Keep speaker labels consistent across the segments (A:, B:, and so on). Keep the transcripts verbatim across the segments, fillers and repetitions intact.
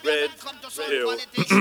A: red, pill,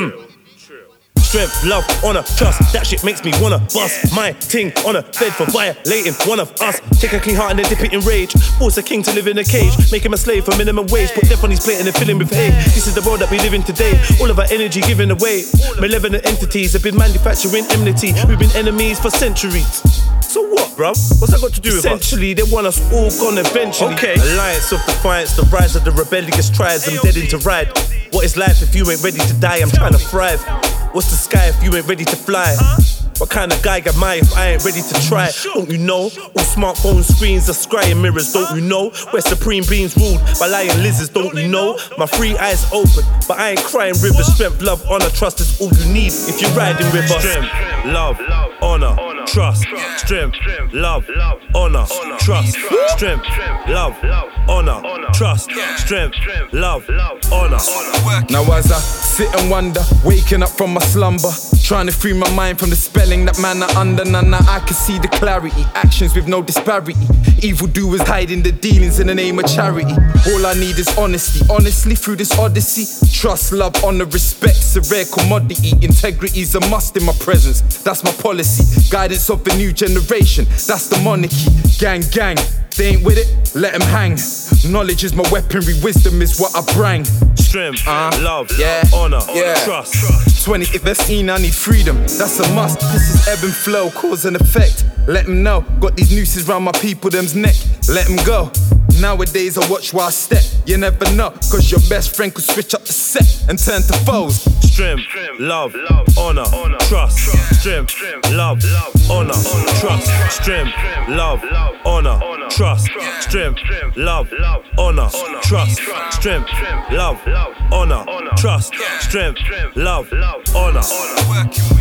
A: chill.
B: Strength, love, honor, trust. That shit makes me wanna bust my ting on a bed for violating one of us. Take a clean heart and then dip it in rage. Force a king to live in a cage. Make him a slave for minimum wage. Put death on his plate and then fill him with hate. This is the world that we live in today. All of our energy given away. Malevolent entities have been manufacturing enmity. We've been enemies for centuries. So what, bruv? What's that got to do with us? Essentially, they want us all gone eventually. Okay. Alliance of defiance, the rise of the rebellious tribes. I'm dead into ride. What is life if you ain't ready to die? I'm trying to thrive. What's the sky if you ain't ready to fly? What kind of guy am I if I ain't ready to try? Don't you know? All smartphone screens are scrying mirrors. Don't you know? Where supreme beings ruled by lying lizards. Don't you know? My three eyes open, but I ain't crying rivers. Strength, love, honor, trust is all you need if you're riding with us. Strength, love, honor, trust. Strength, love, honor, trust. Strength, love, honor, trust. Strength, love, honor.
C: Now as I sit and wonder, waking up from my slumber, trying to free my mind from the spelling that man are under. Now, now I can see the clarity, actions with no disparity. Evildoers hiding the dealings in the name of charity. All I need is honesty, honestly through this odyssey. Trust, love, honor, respect's a rare commodity. Integrity's a must in my presence, that's my policy. Guidance of the new generation, that's the monarchy. Gang, gang, they ain't with it, let them hang. Knowledge is my weaponry, wisdom is what I bring.
B: Strength, uh, love,
C: yeah,
B: honor,
C: yeah.
B: trust.
C: twenty, if that's seen, I need freedom, that's a must. This is ebb and flow, cause and effect. Let them know, got these nooses round my people, them's neck. Let them go. Nowadays I watch while I step. You never know, cause your best friend could switch up the set and turn to foes.
B: Strength, love, honor, trust. Strength, love, honor, trust. Strength, love, honor, trust. Strength, love, honor, trust. Strength, love, honor, trust. Strength, love, honor.